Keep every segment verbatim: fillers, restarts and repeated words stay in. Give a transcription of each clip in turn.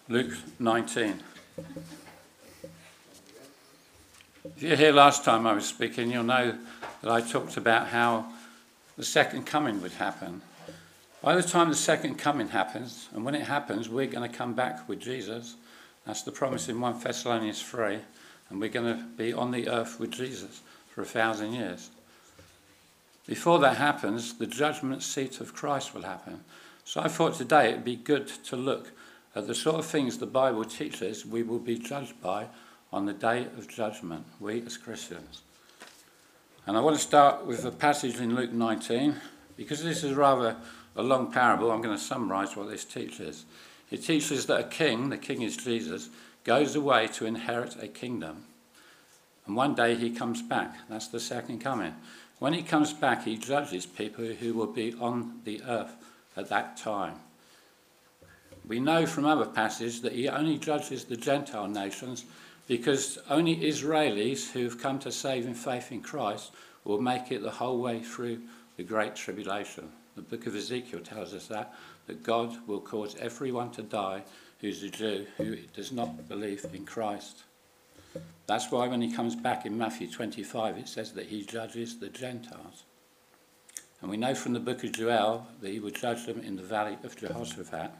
Luke nineteen. If you were here last time I was speaking, you'll know that I talked about how the second coming would happen. By the time the second coming happens, and when it happens, we're going to come back with Jesus. That's the promise in First Thessalonians three, and we're going to be on the earth with Jesus for a thousand years. Before that happens, the judgment seat of Christ will happen. So I thought today it would be good to look at the sort of things the Bible teaches we will be judged by on the day of judgment, we as Christians. And I want to start with a passage in Luke nineteen, because this is rather a long parable. I'm going to summarise what this teaches. It teaches that a king, the king is Jesus, goes away to inherit a kingdom. And one day he comes back. That's the second coming. When he comes back, he judges people who will be on the earth at that time. We know from other passages that he only judges the Gentile nations because only Israelis who have come to saving faith in Christ will make it the whole way through the Great Tribulation. The book of Ezekiel tells us that, that God will cause everyone to die who's a Jew, who does not believe in Christ. That's why when he comes back in Matthew twenty-five, it says that he judges the Gentiles. And we know from the book of Joel that he will judge them in the valley of Jehoshaphat.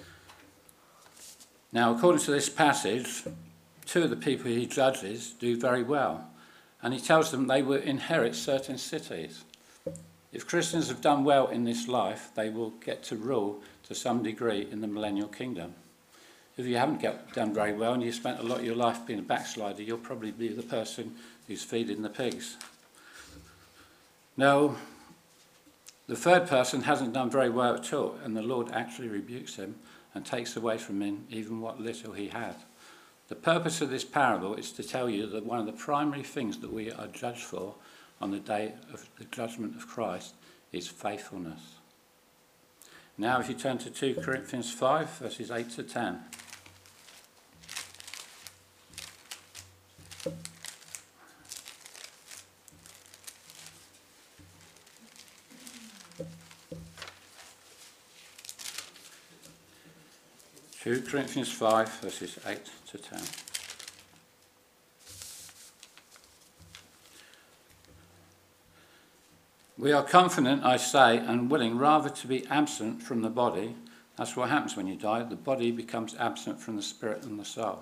Now, according to this passage, two of the people he judges do very well. And he tells them they will inherit certain cities. If Christians have done well in this life, they will get to rule to some degree in the millennial kingdom. If you haven't get, done very well and you spent a lot of your life being a backslider, you'll probably be the person who's feeding the pigs. Now, the third person hasn't done very well at all, and the Lord actually rebukes him and takes away from him even what little he had. The purpose of this parable is to tell you that one of the primary things that we are judged for on the day of the judgment of Christ is faithfulness. Now if you turn to two Corinthians five, verses eight to ten. two Corinthians five, verses eight to ten. We are confident, I say, and willing rather to be absent from the body. That's what happens when you die. The body becomes absent from the spirit and the soul.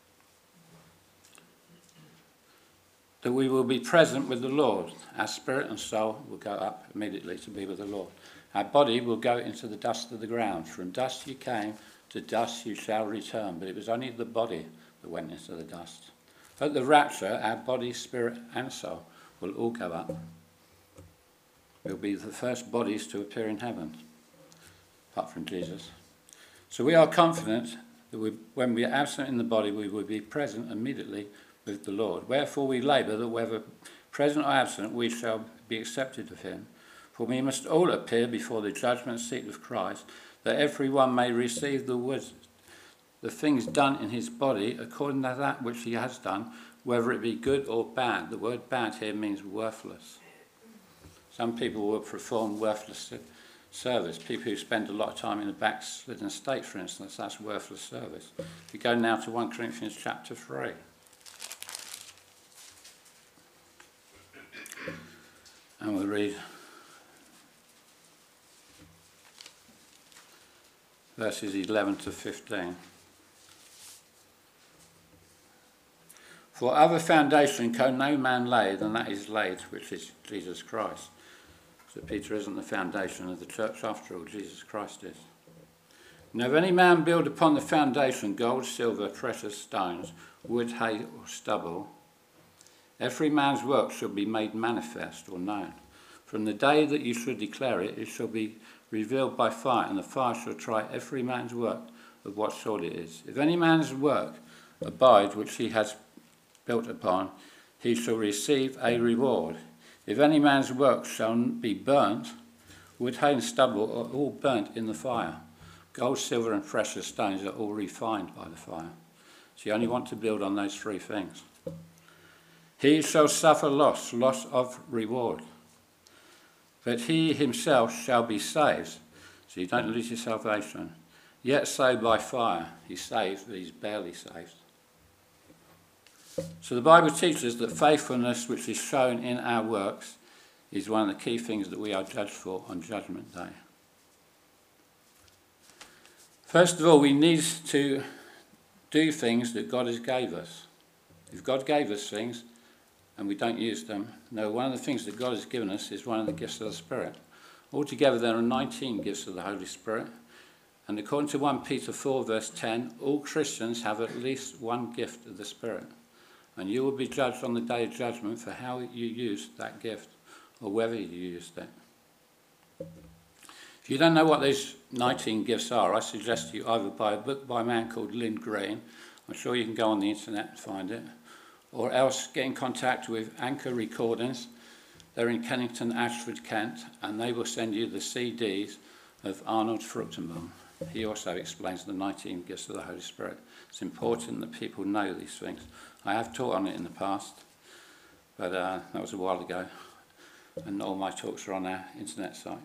That we will be present with the Lord. Our spirit and soul will go up immediately to be with the Lord. Our body will go into the dust of the ground. From dust you came, to dust you shall return. But it was only the body that went into the dust. At the rapture, our body, spirit and soul will all go up. We'll be the first bodies to appear in heaven, apart from Jesus. So we are confident that we, when we are absent in the body, we will be present immediately with the Lord. Wherefore we labour that whether present or absent, we shall be accepted of him. For we must all appear before the judgment seat of Christ, that every one may receive the words, the things done in his body according to that which he has done, whether it be good or bad. The word bad here means worthless. Some people will perform worthless service. People who spend a lot of time in a backslidden state, for instance, that's worthless service. We go now to First Corinthians chapter three. And we'll read verses eleven to fifteen. For other foundation can no man lay than that is laid, which is Jesus Christ. So Peter isn't the foundation of the church after all, Jesus Christ is. Now if any man build upon the foundation gold, silver, precious stones, wood, hay or stubble, every man's work shall be made manifest or known. From the day that you shall declare it, it shall be revealed by fire, and the fire shall try every man's work of what sort it is. If any man's work abide which he has built upon, he shall receive a reward. If any man's work shall be burnt, wood, hay and stubble are all burnt in the fire. Gold, silver and precious stones are all refined by the fire. So you only want to build on those three things. He shall suffer loss, loss of reward. But he himself shall be saved. So you don't lose your salvation. Yet so by fire. He's saved, but he's barely saved. So the Bible teaches that faithfulness which is shown in our works is one of the key things that we are judged for on Judgment Day. First of all, we need to do things that God has gave us. If God gave us things and we don't use them, no, one of the things that God has given us is one of the gifts of the Spirit. Altogether, there are nineteen gifts of the Holy Spirit. And according to First Peter four, verse ten, all Christians have at least one gift of the Spirit. And you will be judged on the day of judgment for how you used that gift, or whether you used it. If you don't know what those nineteen gifts are, I suggest you either buy a book by a man called Lynn Green. I'm sure you can go on the internet and find it. Or else get in contact with Anchor Recordings. They're in Kennington, Ashford, Kent, and they will send you the C Ds of Arnold Fruchtenbaum. He also explains the nineteen gifts of the Holy Spirit. It's important that people know these things. I have taught on it in the past, but uh, that was a while ago, and all my talks are on our internet site.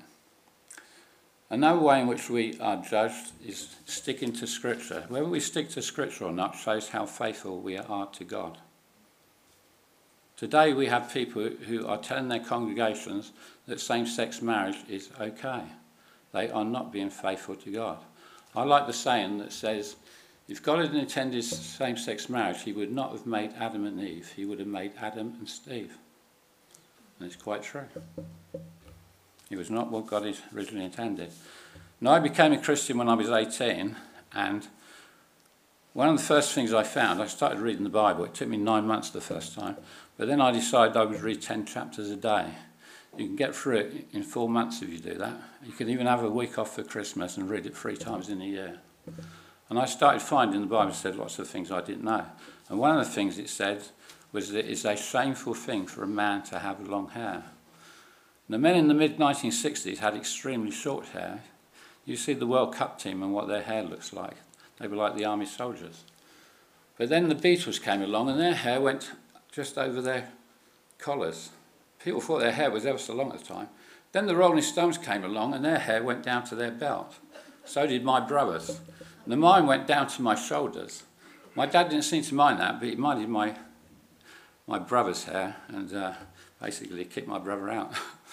Another way in which we are judged is sticking to Scripture. Whether we stick to Scripture or not shows how faithful we are to God. Today we have people who are telling their congregations that same-sex marriage is okay. They are not being faithful to God. I like the saying that says, if God had intended same-sex marriage, he would not have made Adam and Eve. He would have made Adam and Steve. And it's quite true. It was not what God had originally intended. Now, I became a Christian when I was eighteen, and one of the first things I found, I started reading the Bible. It took me nine months the first time, but then I decided I would read ten chapters a day. You can get through it in four months if you do that. You can even have a week off for Christmas and read it three times in a year. And I started finding the Bible said lots of things I didn't know. And one of the things it said was that it's a shameful thing for a man to have long hair. The men in the mid nineteen sixties had extremely short hair. You see the World Cup team and what their hair looks like. They were like the army soldiers. But then the Beatles came along and their hair went just over their collars. People thought their hair was ever so long at the time. Then the Rolling Stones came along and their hair went down to their belt. So did my brothers. And mine went down to my shoulders. My dad didn't seem to mind that, but he minded my, my brother's hair, and uh, basically kicked my brother out.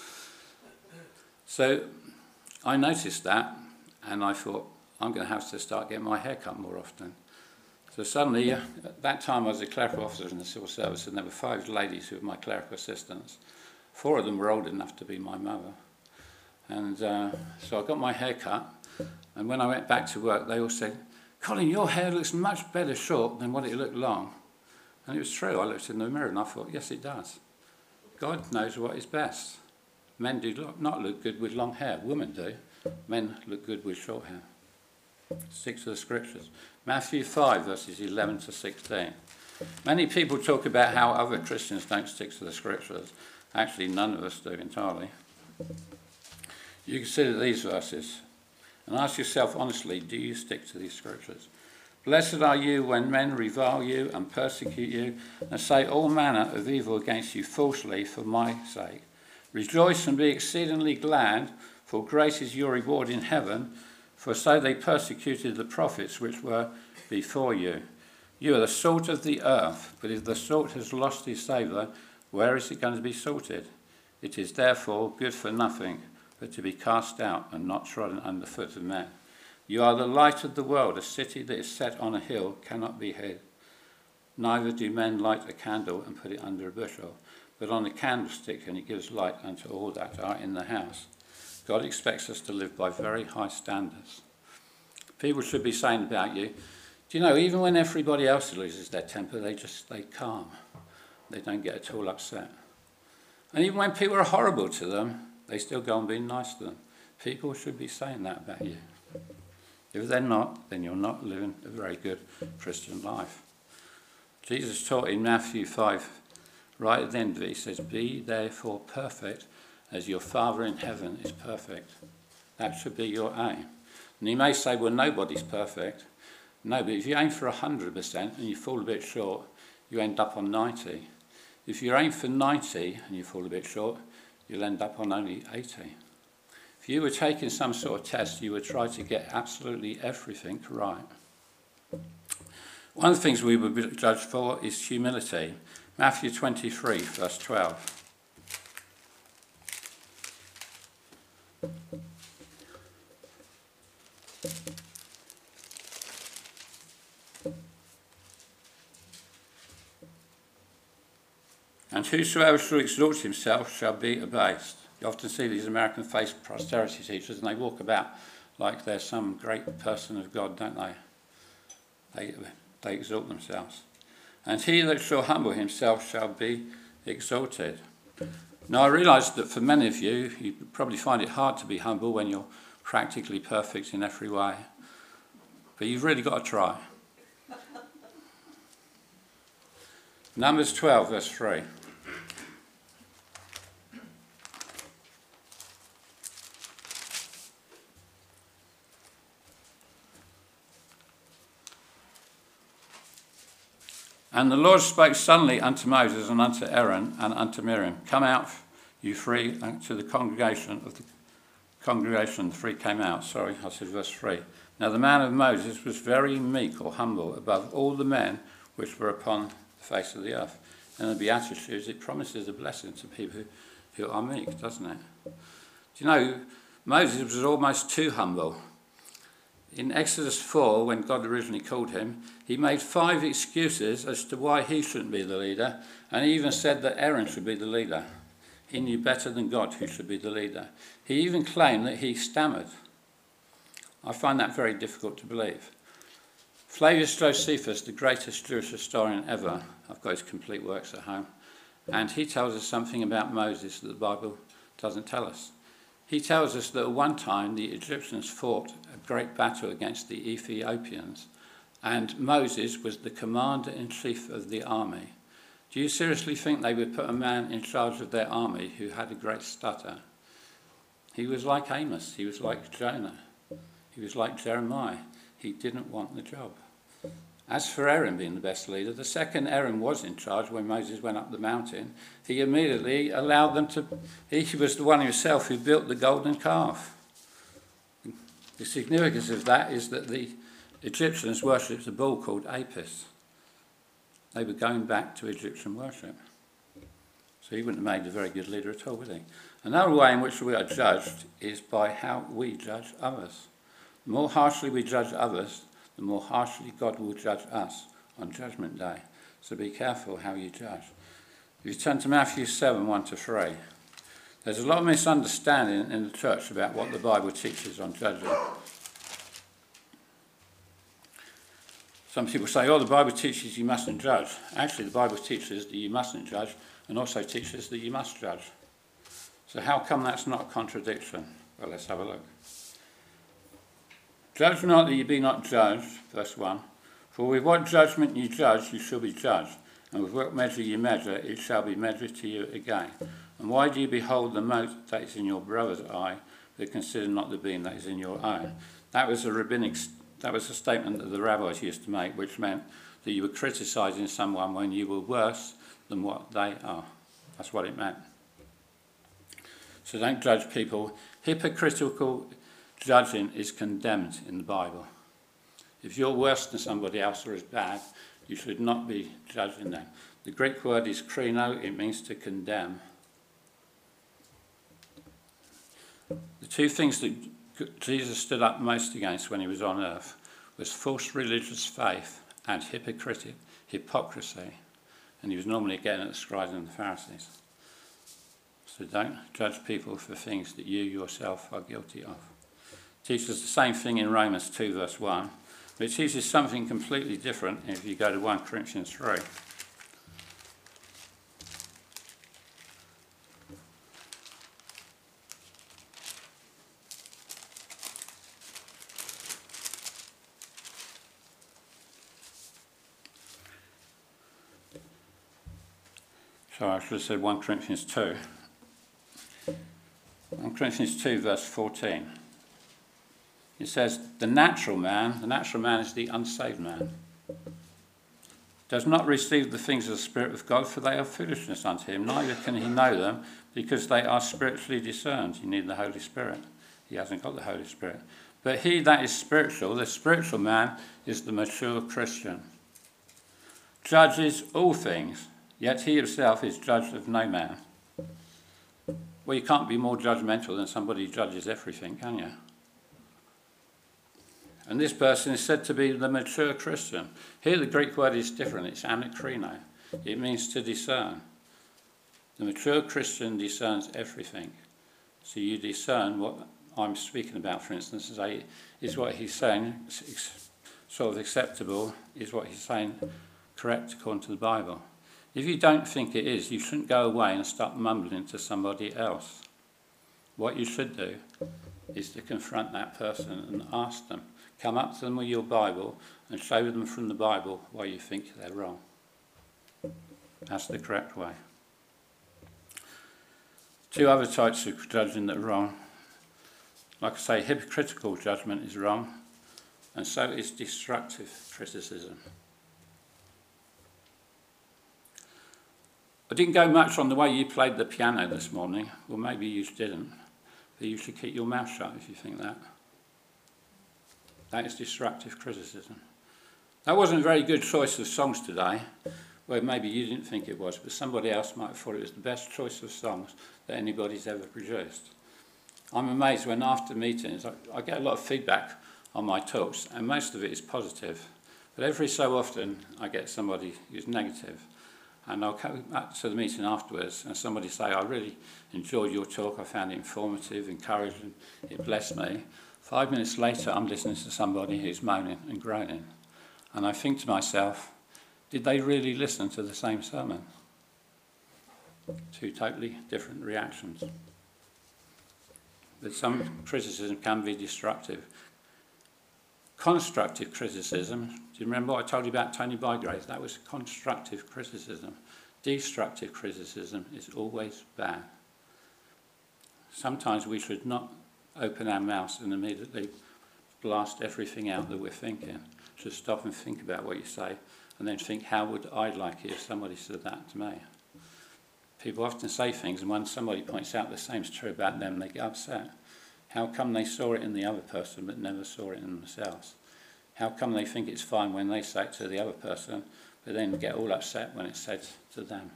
So I noticed that, and I thought, I'm going to have to start getting my hair cut more often. So suddenly, uh, at that time I was a clerical officer in the civil service, and there were five ladies who were my clerical assistants. Four of them were old enough to be my mother. And uh, so I got my hair cut, and when I went back to work, they all said, Colin, your hair looks much better short than what it looked long. And it was true. I looked in the mirror and I thought, yes, it does. God knows what is best. Men do not look good with long hair. Women do. Men look good with short hair. Stick to the Scriptures. Matthew five, verses eleven to sixteen. Many people talk about how other Christians don't stick to the Scriptures. Actually, none of us do entirely. You consider these verses and ask yourself honestly, do you stick to these Scriptures? Blessed are you when men revile you and persecute you and say all manner of evil against you falsely for my sake. Rejoice and be exceedingly glad, for great is your reward in heaven, for so they persecuted the prophets which were before you. You are the salt of the earth, but if the salt has lost its savour, where is it going to be salted? It is therefore good for nothing, but to be cast out and not trodden under foot of men. You are the light of the world. A city that is set on a hill cannot be hid. Neither do men light a candle and put it under a bushel, but on a candlestick, and it gives light unto all that are in the house. God expects us to live by very high standards. People should be saying about you, do you know, even when everybody else loses their temper, they just stay calm. They don't get at all upset. And even when people are horrible to them, they still go on being nice to them. People should be saying that about you. If they're not, then you're not living a very good Christian life. Jesus taught in Matthew five, right at the end of it, he says, be therefore perfect as your Father in heaven is perfect. That should be your aim. And you may say, well, nobody's perfect. No, but if you aim for one hundred percent and you fall a bit short, you end up on ninety. If you aim for ninety and you fall a bit short, you'll end up on only eighty. If you were taking some sort of test, you would try to get absolutely everything right. One of the things we would be judged for is humility. Matthew twenty-three, verse twelve. And whosoever shall exalt himself shall be abased. You often see these American-faced prosperity teachers, and they walk about like they're some great person of God, don't they? They, they exalt themselves. And he that shall humble himself shall be exalted. Now, I realise that for many of you, you probably find it hard to be humble when you're practically perfect in every way. But you've really got to try. Numbers twelve, verse three. And the Lord spoke suddenly unto Moses and unto Aaron and unto Miriam, come out, you three, to the congregation of the congregation. The three came out. Sorry, I said verse three. Now the man of Moses was very meek or humble above all the men which were upon the face of the earth. And the Beatitudes, it promises a blessing to people who, who are meek, doesn't it? Do you know, Moses was almost too humble. In Exodus four, when God originally called him, he made five excuses as to why he shouldn't be the leader, and he even said that Aaron should be the leader. He knew better than God who should be the leader. He even claimed that he stammered. I find that very difficult to believe. Flavius Josephus, the greatest Jewish historian ever, I've got his complete works at home, and he tells us something about Moses that the Bible doesn't tell us. He tells us that at one time the Egyptians fought a great battle against the Ethiopians, and Moses was the commander-in-chief of the army. Do you seriously think they would put a man in charge of their army who had a great stutter? He was like Amos, he was like Jonah, he was like Jeremiah. He didn't want the job. As for Aaron being the best leader, the second Aaron was in charge when Moses went up the mountain, he immediately allowed them to... He was the one himself who built the golden calf. The significance of that is that the Egyptians worshipped a bull called Apis. They were going back to Egyptian worship. So he wouldn't have made a very good leader at all, would he? Another way in which we are judged is by how we judge others. The more harshly we judge others, the more harshly God will judge us on Judgment Day. So be careful how you judge. If you turn to Matthew seven, one to three, there's a lot of misunderstanding in the church about what the Bible teaches on judging. Some people say, oh, the Bible teaches you mustn't judge. Actually, the Bible teaches that you mustn't judge and also teaches that you must judge. So how come that's not a contradiction? Well, let's have a look. Judge not that ye be not judged, verse one. For with what judgment ye judge, you shall be judged, and with what measure ye measure, it shall be measured to you again. And why do you behold the mote that is in your brother's eye, but consider not the beam that is in your own? That was a rabbinic, that was a statement that the rabbis used to make, which meant that you were criticising someone when you were worse than what they are. That's what it meant. So don't judge people. Hypocritical judging is condemned in the Bible. If you're worse than somebody else or as bad, you should not be judging them. The Greek word is krino, it means to condemn. The two things that Jesus stood up most against when he was on earth was false religious faith and hypocritic hypocrisy. And he was normally again at the scribes and the Pharisees. So don't judge people for things that you yourself are guilty of. It teaches the same thing in Romans two, verse one, but it teaches something completely different if you go to First Corinthians three. Sorry, I should have said First Corinthians two. First Corinthians two, verse fourteen. It says, the natural man, the natural man is the unsaved man, does not receive the things of the Spirit of God, for they are foolishness unto him, neither can he know them, because they are spiritually discerned. You need the Holy Spirit. he hasn't got the Holy Spirit. But he that is spiritual, the spiritual man, is the mature Christian. Judges all things, yet he himself is judged of no man. Well, you can't be more judgmental than somebody who judges everything, can you? And this person is said to be the mature Christian. Here the Greek word is different. It's anakrino. It means to discern. The mature Christian discerns everything. So you discern what I'm speaking about, for instance, is, a, is what he's saying sort of acceptable, is what he's saying correct according to the Bible. If you don't think it is, you shouldn't go away and start mumbling to somebody else. What you should do is to confront that person and ask them. Come up to them with your Bible and show them from the Bible why you think they're wrong. That's the correct way. Two other types of judging that are wrong. Like I say, hypocritical judgment is wrong, and so is destructive criticism. I didn't go much on the way you played the piano this morning. Well, maybe you didn't, but you should keep your mouth shut if you think that. That is destructive criticism. That wasn't a very good choice of songs today. Well, maybe you didn't think it was, but somebody else might have thought it was the best choice of songs that anybody's ever produced. I'm amazed when after meetings, I, I get a lot of feedback on my talks, and most of it is positive. But every so often, I get somebody who's negative. And I'll come back to the meeting afterwards, and somebody say, I really enjoyed your talk, I found it informative, encouraging, it blessed me. Five minutes later, I'm listening to somebody who's moaning and groaning. And I think to myself, did they really listen to the same sermon? Two totally different reactions. But some criticism can be destructive. Constructive criticism, do you remember what I told you about Tony Bygrave? That was constructive criticism. Destructive criticism is always bad. Sometimes we should not open our mouths and immediately blast everything out that we're thinking. Just stop and think about what you say, and then think, how would I like it if somebody said that to me? People often say things, and when somebody points out the same's true about them, they get upset. How come they saw it in the other person but never saw it in themselves? How come they think it's fine when they say it to the other person, but then get all upset when it's said to them?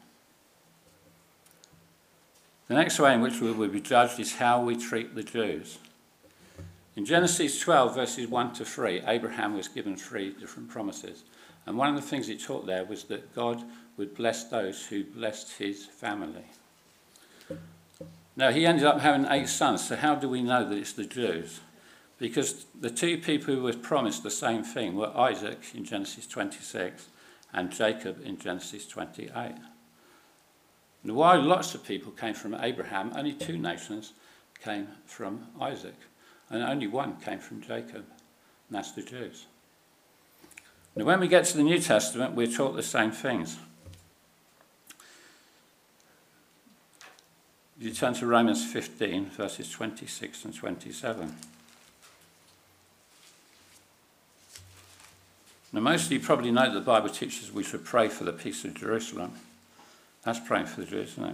The next way in which we will be judged is how we treat the Jews. In Genesis twelve, verses one to three, Abraham was given three different promises. And one of the things he taught there was that God would bless those who blessed his family. Now, he ended up having eight sons, so how do we know that it's the Jews? Because the two people who were promised the same thing were Isaac in Genesis twenty-six and Jacob in Genesis twenty-eight. And while lots of people came from Abraham, only two nations came from Isaac, and only one came from Jacob, and that's the Jews. Now, when we get to the New Testament, we're taught the same things. You turn to Romans fifteen, verses twenty-six and twenty-seven. Now, most of you probably know that the Bible teaches we should pray for the peace of Jerusalem. That's praying for the Jews, isn't it?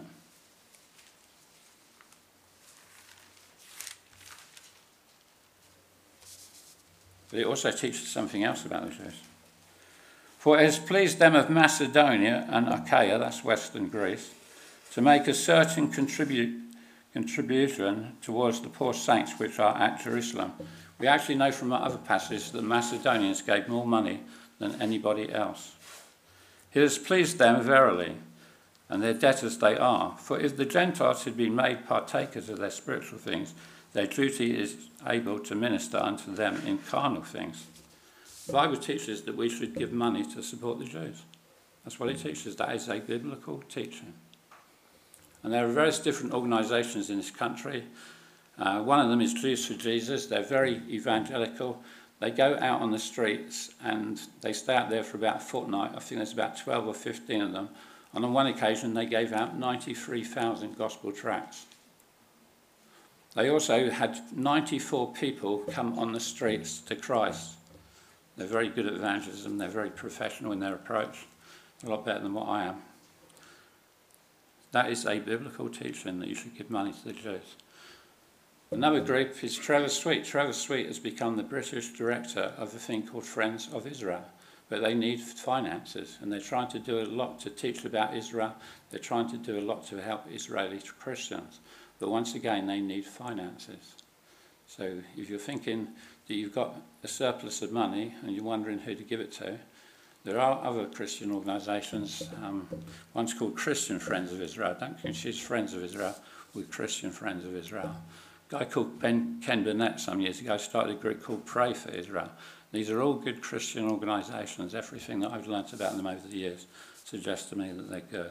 But it also teaches something else about the Jews. For it has pleased them of Macedonia and Achaia, that's Western Greece, to make a certain contribute, contribution towards the poor saints which are at Jerusalem. We actually know from other passages that the Macedonians gave more money than anybody else. It has pleased them verily, and their debtors they are. For if the Gentiles had been made partakers of their spiritual things, their duty is able to minister unto them in carnal things. The Bible teaches that we should give money to support the Jews. That's what it teaches. That is a biblical teaching. And there are various different organisations in this country. Uh, one of them is Jews for Jesus. They're very evangelical. They go out on the streets and they stay out there for about a fortnight. I think there's about twelve or fifteen of them. And on one occasion, they gave out ninety-three thousand gospel tracts. They also had ninety-four people come on the streets to Christ. They're very good at evangelism. They're very professional in their approach. A lot better than what I am. That is a biblical teaching that you should give money to the Jews. Another group is Trevor Sweet. Trevor Sweet has become the British director of a thing called Friends of Israel. But they need finances, and they're trying to do a lot to teach about Israel. They're trying to do a lot to help Israeli Christians. But once again, they need finances. So if you're thinking that you've got a surplus of money and you're wondering who to give it to, there are other Christian organisations. Um, one's called Christian Friends of Israel. Don't confuse Friends of Israel with Christian Friends of Israel. A guy called ben, Ken Burnett some years ago started a group called Pray for Israel. These are all good Christian organisations. Everything that I've learnt about them over the years suggests to me that they're good.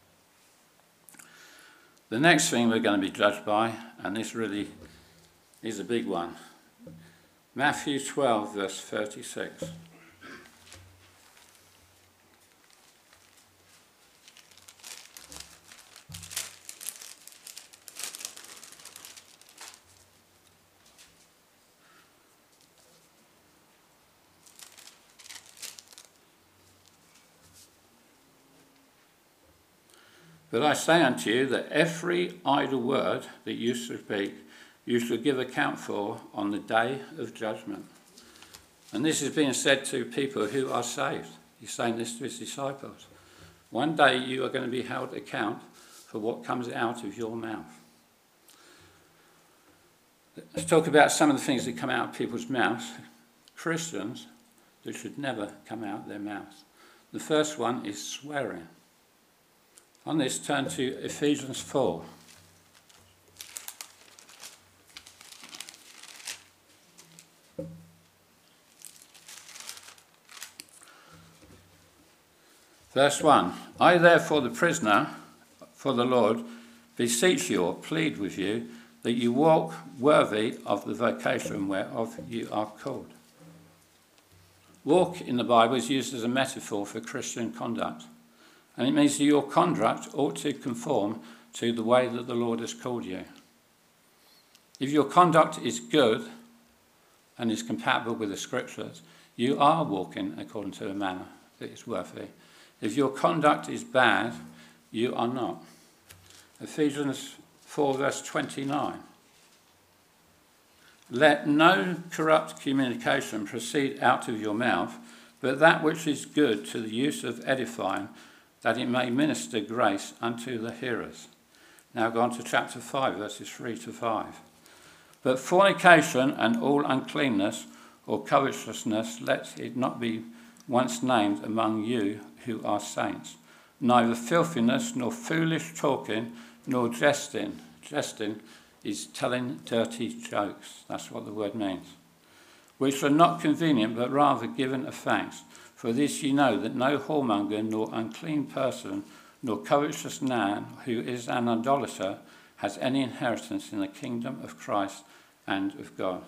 The next thing we're going to be judged by, and this really is a big one, Matthew twelve, verse thirty-six. But I say unto you that every idle word that you speak, you shall give account for on the day of judgment. And this is being said to people who are saved. He's saying this to his disciples. One day you are going to be held account for what comes out of your mouth. Let's talk about some of the things that come out of people's mouths. Christians that should never come out of their mouths. The first one is swearing. On this, turn to Ephesians four. Verse one. I therefore, the prisoner for the Lord, beseech you or plead with you that you walk worthy of the vocation whereof you are called. Walk in the Bible is used as a metaphor for Christian conduct. And it means that your conduct ought to conform to the way that the Lord has called you. If your conduct is good and is compatible with the Scriptures, you are walking according to a manner that is worthy. If your conduct is bad, you are not. Ephesians four, verse twenty-nine. Let no corrupt communication proceed out of your mouth, but that which is good to the use of edifying, that it may minister grace unto the hearers. Now go on to chapter five, verses three to five. But fornication and all uncleanness or covetousness, let it not be once named among you who are saints. Neither filthiness, nor foolish talking, nor jesting. Jesting is telling dirty jokes. That's what the word means. Which are not convenient, but rather given of thanks. For this ye know, that no whoremonger, nor unclean person, nor covetous man, who is an idolater, has any inheritance in the kingdom of Christ and of God.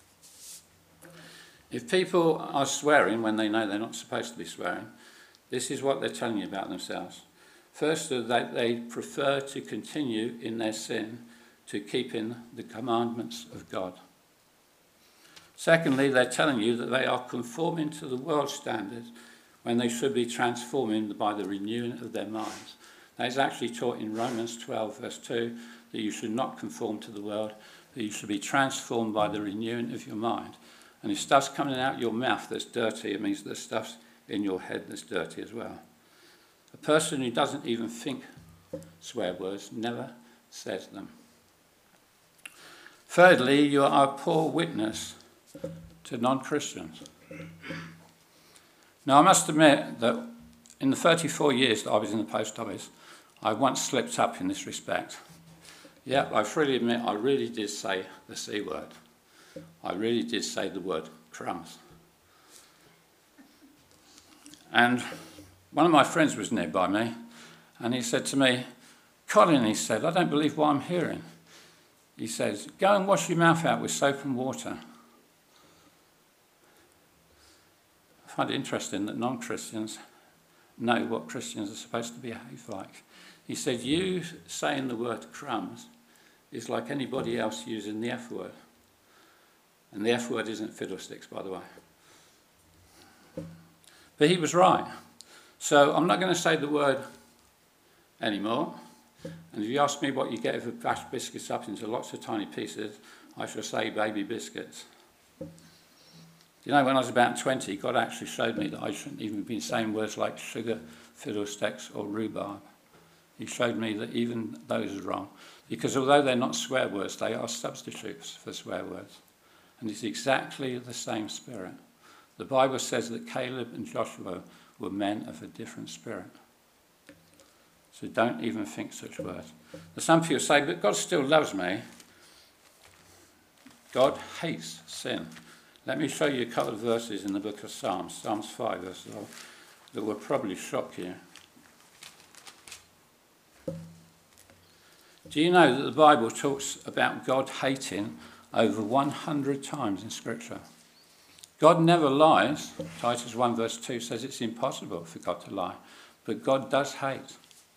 If people are swearing when they know they're not supposed to be swearing, this is what they're telling you about themselves. First, that they prefer to continue in their sin to keeping the commandments of God. Secondly, they're telling you that they are conforming to the world's standards when they should be transforming by the renewing of their minds. That is actually taught in Romans twelve, verse two, that you should not conform to the world, that you should be transformed by the renewing of your mind. And if stuff's coming out your mouth that's dirty, it means there's stuff's in your head that's dirty as well. A person who doesn't even think swear words never says them. Thirdly, you are a poor witness to non-Christians. Now, I must admit that in the thirty-four years that I was in the post office, I once slipped up in this respect. Yeah, I freely admit I really did say the C word. I really did say the word crumbs. And one of my friends was nearby me, and he said to me, Colin, he said, I don't believe what I'm hearing. He says, go and wash your mouth out with soap and water. I find it interesting that non-Christians know what Christians are supposed to behave like. He said, you saying the word crumbs is like anybody else using the F word. And the F word isn't fiddlesticks, by the way. But he was right. So I'm not going to say the word anymore. And if you ask me what you get if you bash biscuits up into lots of tiny pieces, I shall say baby biscuits. You know, when I was about twenty, God actually showed me that I shouldn't even be saying words like sugar, fiddlesticks, or rhubarb. He showed me that even those are wrong, because although they're not swear words, they are substitutes for swear words. And it's exactly the same spirit. The Bible says that Caleb and Joshua were men of a different spirit. So don't even think such words. But some people say, but God still loves me. God hates sin. Let me show you a couple of verses in the book of Psalms, Psalms five, verse twelve, that will probably shock you. Do you know that the Bible talks about God hating over one hundred times in Scripture? God never lies. Titus one verse two says it's impossible for God to lie. But God does hate.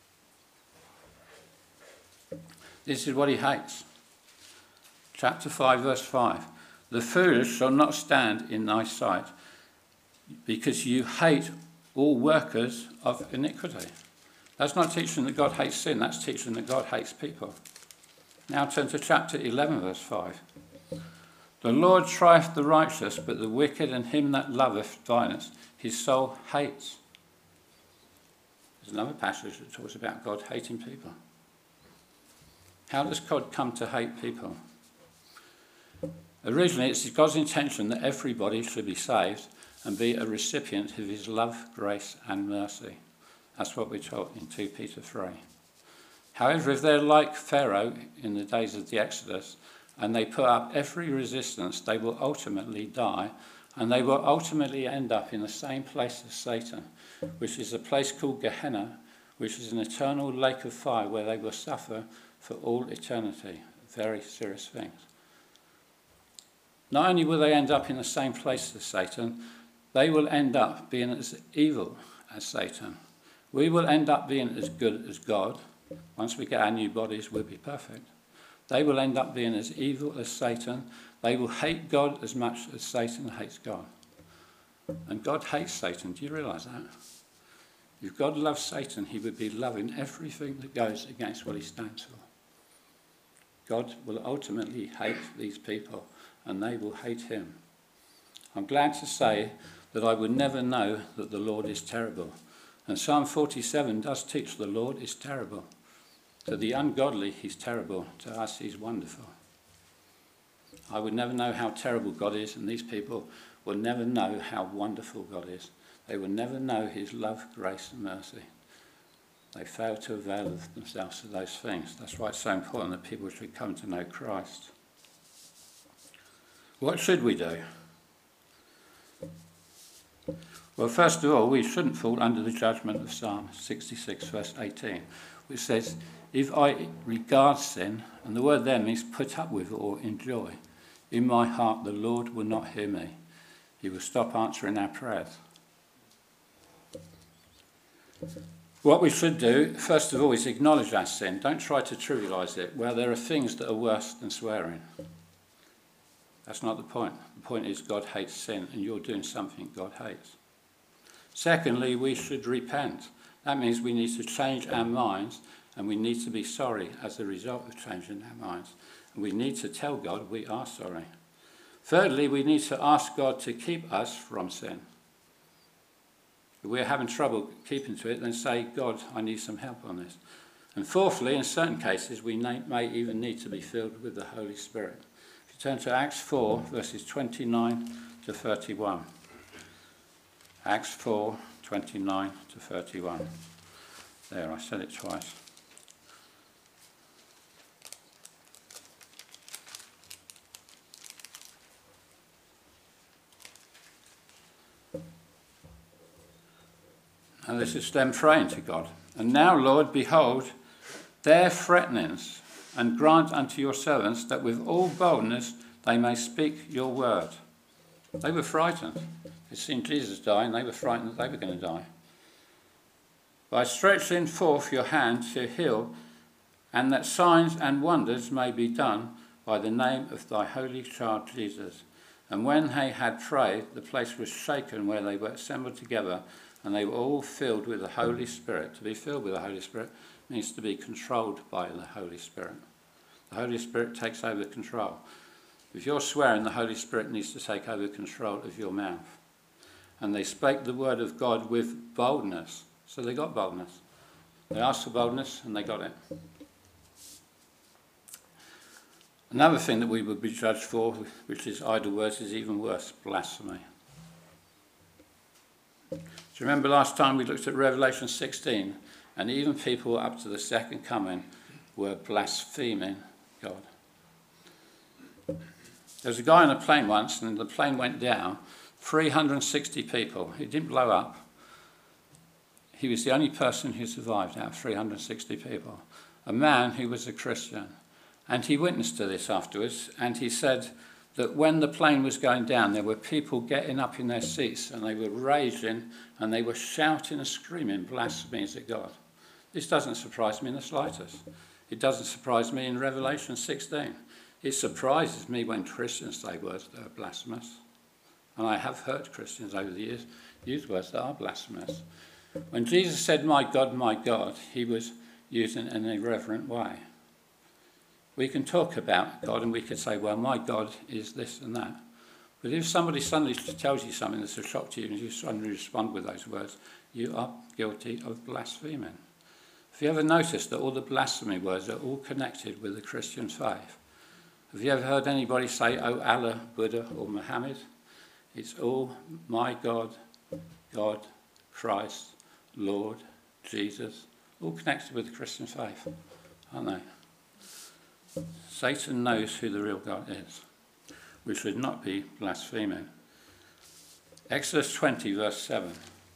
This is what he hates. Chapter five verse five. The foolish shall not stand in thy sight, because you hate all workers of iniquity. That's not teaching that God hates sin, that's teaching that God hates people. Now turn to chapter eleven, verse five. The Lord trieth the righteous, but the wicked and him that loveth violence, his soul hates. There's another passage that talks about God hating people. How does God come to hate people? Originally, it's God's intention that everybody should be saved and be a recipient of his love, grace, and mercy. That's what we're taught in two Peter three. However, if they're like Pharaoh in the days of the Exodus, and they put up every resistance, they will ultimately die, and they will ultimately end up in the same place as Satan, which is a place called Gehenna, which is an eternal lake of fire where they will suffer for all eternity. Very serious things. Not only will they end up in the same place as Satan, they will end up being as evil as Satan. We will end up being as good as God. Once we get our new bodies, we'll be perfect. They will end up being as evil as Satan. They will hate God as much as Satan hates God. And God hates Satan. Do you realise that? If God loves Satan, he would be loving everything that goes against what he stands for. God will ultimately hate these people, and they will hate him. I'm glad to say that I would never know that the Lord is terrible. And Psalm forty-seven does teach the Lord is terrible. To the ungodly, he's terrible. To us, he's wonderful. I would never know how terrible God is, and these people will never know how wonderful God is. They will never know his love, grace, and mercy. They fail to avail themselves of those things. That's why it's so important that people should come to know Christ. What should we do? Well, first of all, we shouldn't fall under the judgment of Psalm sixty-six, verse eighteen, which says, if I regard sin, and the word there means put up with or enjoy, in my heart the Lord will not hear me. He will stop answering our prayers. What we should do, first of all, is acknowledge our sin. Don't try to trivialise it. Well, there are things that are worse than swearing. That's not the point. The point is God hates sin, and you're doing something God hates. Secondly, we should repent. That means we need to change our minds, and we need to be sorry as a result of changing our minds. And we need to tell God we are sorry. Thirdly, we need to ask God to keep us from sin. If we're having trouble keeping to it, then say, God, I need some help on this. And fourthly, in certain cases, we may even need to be filled with the Holy Spirit. If you turn to Acts four, verses twenty-nine to thirty-one. Acts four, twenty-nine to thirty-one. There, I said it twice. And this is them praying to God. And now, Lord, behold, their threatenings, and grant unto your servants that with all boldness they may speak your word. They were frightened. They'd seen Jesus die, and they were frightened that they were going to die. By stretching forth your hand to heal, and that signs and wonders may be done by the name of thy holy child Jesus. And when they had prayed, the place was shaken where they were assembled together, and they were all filled with the Holy Spirit. To be filled with the Holy Spirit means to be controlled by the Holy Spirit. The Holy Spirit takes over control. If you're swearing, the Holy Spirit needs to take over control of your mouth. And they spake the word of God with boldness. So they got boldness. They asked for boldness and they got it. Another thing that we would be judged for, which is idle words, is even worse, blasphemy. Do you remember last time we looked at Revelation sixteen? And even people up to the second coming were blaspheming God. There was a guy on a plane once, and the plane went down, three hundred sixty people. It didn't blow up. He was the only person who survived out of three hundred sixty people. A man who was a Christian. And he witnessed to this afterwards, and he said that when the plane was going down, there were people getting up in their seats, and they were raging, and they were shouting and screaming blasphemies at God. This doesn't surprise me in the slightest. It doesn't surprise me in Revelation sixteen. It surprises me when Christians say words that are blasphemous. And I have heard Christians over the years use words that are blasphemous. When Jesus said, "My God, my God," he was using an irreverent way. We can talk about God and we can say, well, my God is this and that. But if somebody suddenly tells you something that's a shock to you and you suddenly respond with those words, you are guilty of blaspheming. Have you ever noticed that all the blasphemy words are all connected with the Christian faith? Have you ever heard anybody say, oh, Allah, Buddha, or Muhammad? It's all my God, God, Christ, Lord, Jesus, all connected with the Christian faith, aren't they? Satan knows who the real God is. We should not be blaspheming. Exodus twenty, verse seven.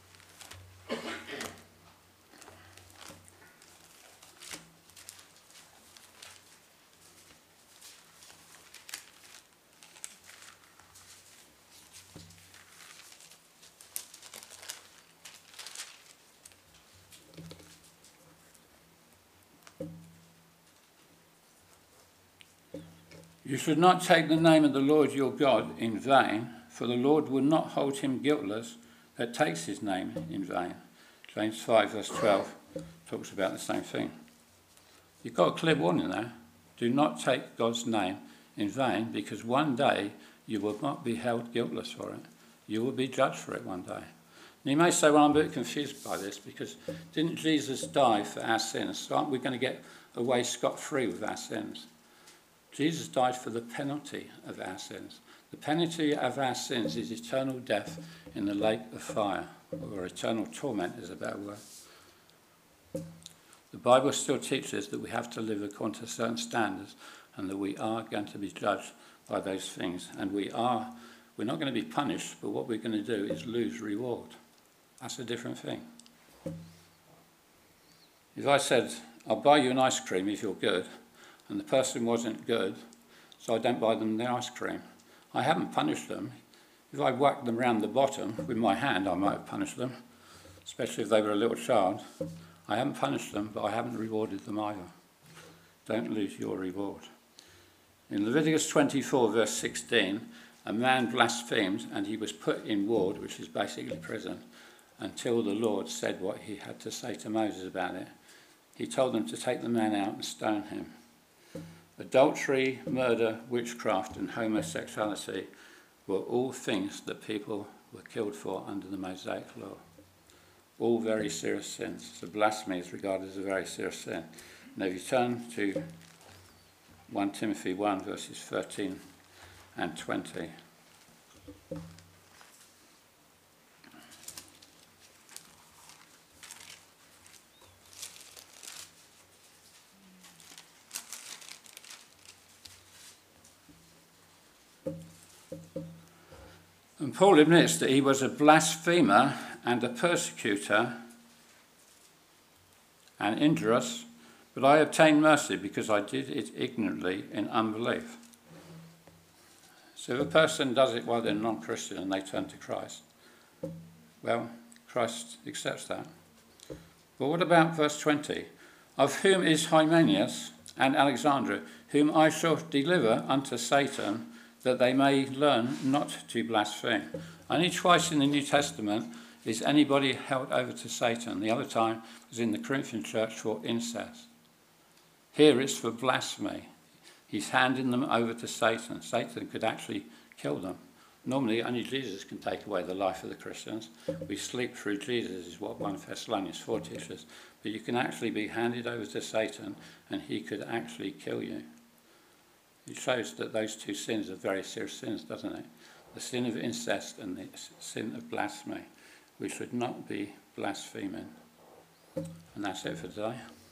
You should not take the name of the Lord your God in vain, for the Lord will not hold him guiltless that takes his name in vain. James five, verse twelve talks about the same thing. You've got a clear warning there. Do not take God's name in vain, because one day you will not be held guiltless for it. You will be judged for it one day. And you may say, well, I'm a bit confused by this, because didn't Jesus die for our sins? So aren't we going to get away scot-free with our sins? Jesus died for the penalty of our sins. The penalty of our sins is eternal death in the lake of fire, or eternal torment is a better word. The Bible still teaches that we have to live according to certain standards and that we are going to be judged by those things. And we are, we're not going to be punished, but what we're going to do is lose reward. That's a different thing. If I said, I'll buy you an ice cream if you're good, and the person wasn't good, so I don't buy them the ice cream, I haven't punished them. If I whacked them round the bottom with my hand, I might have punished them, especially if they were a little child. I haven't punished them, but I haven't rewarded them either. Don't lose your reward. In Leviticus twenty-four, verse sixteen, a man blasphemed and he was put in ward, which is basically prison, until the Lord said what he had to say to Moses about it. He told them to take the man out and stone him. Adultery, murder, witchcraft and homosexuality were all things that people were killed for under the Mosaic law. All very serious sins. So blasphemy is regarded as a very serious sin. Now if you turn to First Timothy one, verses thirteen and twenty. And Paul admits that he was a blasphemer and a persecutor and injurious, but I obtained mercy because I did it ignorantly in unbelief. So if a person does it while they're non-Christian and they turn to Christ, well, Christ accepts that. But what about verse twenty? Of whom is Hymenaeus and Alexandra, whom I shall deliver unto Satan, that they may learn not to blaspheme. Only twice in the New Testament is anybody held over to Satan. The other time was in the Corinthian church for incest. Here it's for blasphemy. He's handing them over to Satan. Satan could actually kill them. Normally, only Jesus can take away the life of the Christians. We sleep through Jesus, is what First Thessalonians four teaches. But you can actually be handed over to Satan, and he could actually kill you. It shows that those two sins are very serious sins, doesn't it? The sin of incest and the sin of blasphemy. We should not be blaspheming. And that's it for today.